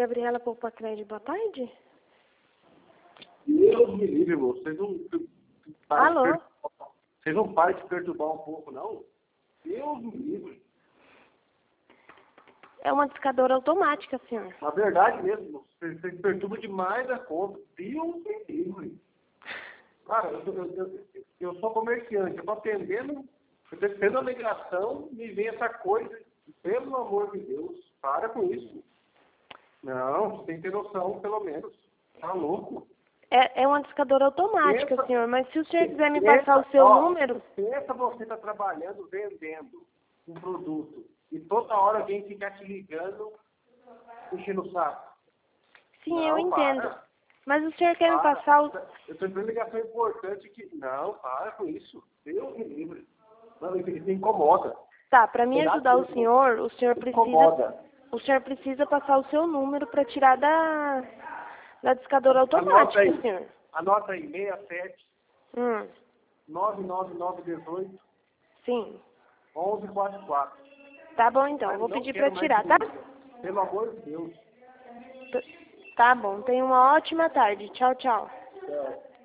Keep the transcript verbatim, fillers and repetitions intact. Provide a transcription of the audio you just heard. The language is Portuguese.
Gabriela Poupa Crédito, boa tarde. Deus me livre, moço. Vocês não, Alô? vocês não param de perturbar um pouco, não? Deus me livre. É uma discadora automática, senhor. Na verdade mesmo, moço. Vocês, vocês perturbam demais a conta. Deus me livre. Cara, eu, eu, eu, eu sou comerciante. Eu tô atendendo, eu tô tendo a ligação, me vem essa coisa. Pelo amor de Deus, para com isso. Não, você tem que ter noção, pelo menos. Tá louco? É, é uma discadora automática, Pensa, senhor, mas se o senhor quiser me pensa, passar o seu ó, número... Pensa você tá trabalhando, vendendo um produto, e toda hora alguém fica te ligando, enchendo o saco. Sim, Não, eu entendo. para. Mas o senhor quer me Para. passar o... Eu tô dando ligação importante que... Não, para com isso. Deus me livre. Não, isso me incomoda. Tá, para me Tem nada ajudar o disso. senhor, o senhor precisa... Incomoda. O senhor precisa passar o seu número para tirar da... da discadora Anota automática, aí. senhor. Anota aí, seis sete, Hum, nove nove nove um oito, sim. onze quarenta e quatro. Tá bom, então. Mas Eu vou não pedir quero para mais tirar, tá? dinheiro. Pelo amor de Deus. T- Tá bom. Tenha uma ótima tarde. Tchau, tchau. Tchau.